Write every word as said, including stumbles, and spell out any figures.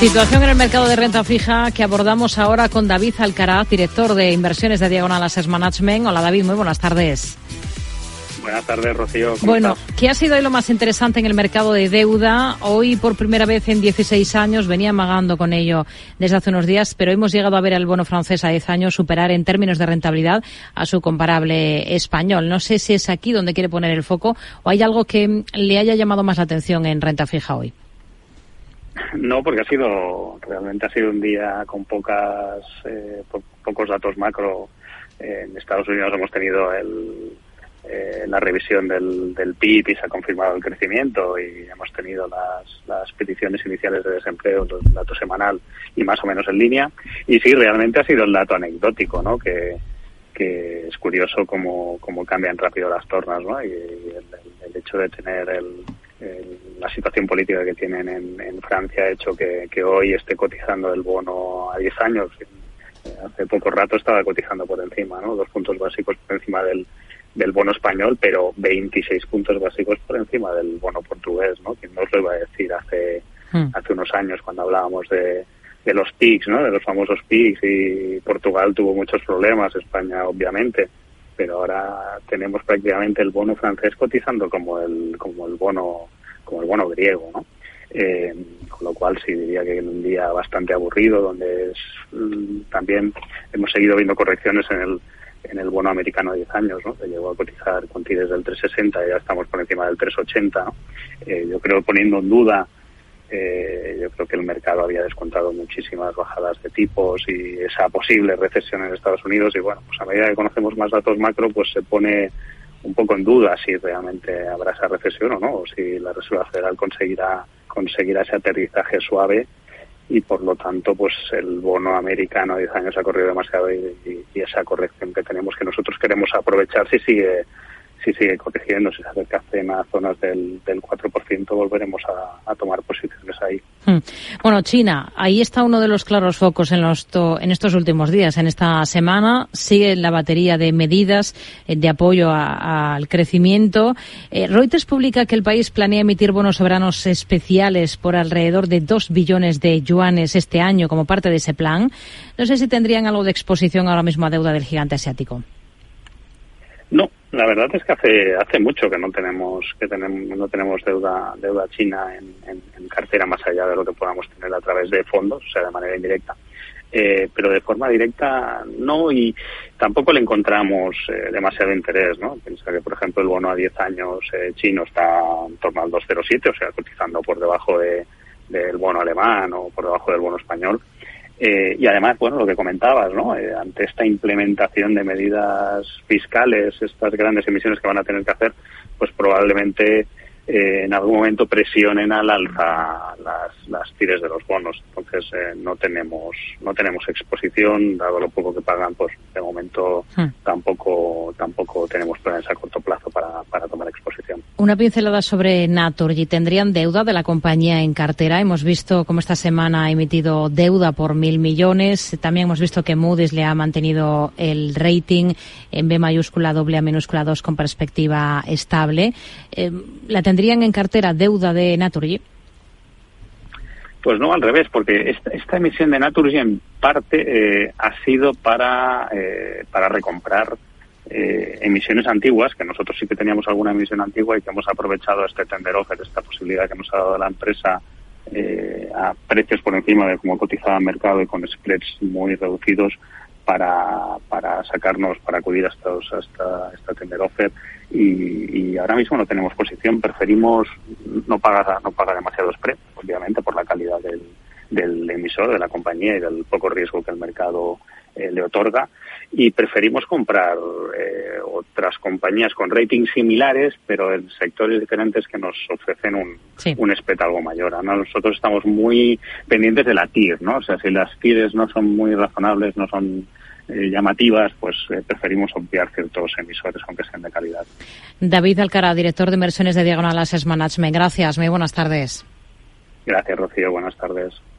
Situación en el mercado de renta fija que abordamos ahora con David Alcaraz, director de inversiones de Diagonal Asset Management. Hola David, muy buenas tardes. Buenas tardes, Rocío. ¿Cómo bueno, estás? ¿Qué ha sido hoy lo más interesante en el mercado de deuda? Hoy, por primera vez en dieciséis años, venía amagando con ello desde hace unos días, pero hemos llegado a ver al bono francés a diez años superar en términos de rentabilidad a su comparable español. No sé si es aquí donde quiere poner el foco o hay algo que le haya llamado más la atención en renta fija hoy. No, porque ha sido, realmente ha sido un día con pocas, eh, po- pocos datos macro. Eh, en Estados Unidos hemos tenido el, eh, la revisión del, del P I B y se ha confirmado el crecimiento y hemos tenido las, las peticiones iniciales de desempleo, el dato semanal y más o menos en línea. Y sí, realmente ha sido el dato anecdótico, ¿no? Que, que es curioso cómo, cómo cambian rápido las tornas, ¿no? Y, y el, el, el hecho de tener el la situación política que tienen en, en Francia ha hecho que, que hoy esté cotizando el bono a diez años. Hace poco rato estaba cotizando por encima, ¿no? Dos puntos básicos por encima del, del bono español, pero veintiséis puntos básicos por encima del bono portugués, ¿no? Que no os lo iba a decir hace, hmm. hace unos años cuando hablábamos de, de los P I Cs, ¿no? De los famosos P I Cs, y Portugal tuvo muchos problemas, España obviamente. Pero ahora tenemos prácticamente el bono francés cotizando como el como el bono como el bono griego, ¿no? Eh, con lo cual sí diría que en un día bastante aburrido, donde es, mm, también hemos seguido viendo correcciones en el en el bono americano de diez años, ¿no? Que llegó a cotizar con tires del tres sesenta y ya estamos por encima del tres ochenta, ¿no? Eh, yo creo, poniendo en duda, Eh, yo creo que el mercado había descontado muchísimas bajadas de tipos y esa posible recesión en Estados Unidos, y bueno, pues a medida que conocemos más datos macro, pues se pone un poco en duda si realmente habrá esa recesión o no, o si la Reserva Federal conseguirá conseguirá ese aterrizaje suave, y por lo tanto pues el bono americano a diez años ha corrido demasiado, y, y, y esa corrección que tenemos, que nosotros queremos aprovechar, si sigue si sigue corrigiendo, si se acerca a zonas del, del cuatro por ciento, volveremos a, a tomar posiciones ahí. Bueno, China, ahí está uno de los claros focos en, los to, en estos últimos días. En esta semana sigue la batería de medidas eh, de apoyo a, a, al crecimiento. Eh, Reuters publica que el país planea emitir bonos soberanos especiales por alrededor de dos billones de yuanes este año como parte de ese plan. No sé si tendrían algo de exposición ahora mismo a deuda del gigante asiático. No, la verdad es que hace hace mucho que no tenemos que tenemos no tenemos deuda deuda china en, en, en cartera, más allá de lo que podamos tener a través de fondos, o sea, de manera indirecta. Eh, pero de forma directa no, y tampoco le encontramos eh, demasiado interés, ¿no? Piensa que, por ejemplo, el bono a diez años eh, chino está en torno al dos coma cero siete, o sea, cotizando por debajo de del bono alemán o por debajo del bono español. Eh, y además, bueno, lo que comentabas, ¿no? Eh, ante esta implementación de medidas fiscales, estas grandes emisiones que van a tener que hacer, pues probablemente eh, en algún momento presionen al alza las, las tires de los bonos. Entonces eh, no tenemos no tenemos exposición, dado lo poco que pagan, pues de momento hmm. tampoco tampoco tenemos planes a corto plazo para, para tomar exposición. Una pincelada sobre Naturgy. ¿Tendrían deuda de la compañía en cartera? Hemos visto cómo esta semana ha emitido deuda por mil millones. También hemos visto que Moody's le ha mantenido el rating en B mayúscula, doble A minúscula dos con perspectiva estable. Eh, ¿La tendrían en cartera deuda de Naturgy? Pues no, al revés, porque esta, esta emisión de Naturgy en parte eh, ha sido para eh, para recomprar Eh, emisiones antiguas, que nosotros sí que teníamos alguna emisión antigua y que hemos aprovechado este tender offer, esta posibilidad que nos ha dado la empresa eh, a precios por encima de cómo cotizaba el mercado y con spreads muy reducidos para para sacarnos, para acudir a, estos, a esta, esta tender offer, y, y ahora mismo no tenemos posición, preferimos no pagar no pagar demasiado spread, obviamente por la calidad del, del emisor, de la compañía, y del poco riesgo que el mercado eh, le otorga, y preferimos comprar eh, otras compañías con ratings similares, pero en sectores diferentes que nos ofrecen un, sí. un spread algo mayor, ¿no? Nosotros estamos muy pendientes de la T I R, ¿no? O sea, si las T I Rs no son muy razonables, no son eh, llamativas, pues eh, preferimos obviar ciertos emisores, aunque sean de calidad. David Alcaraz, director de inversiones de Diagonal Asset Management. Gracias, muy buenas tardes. Gracias, Rocío. Buenas tardes.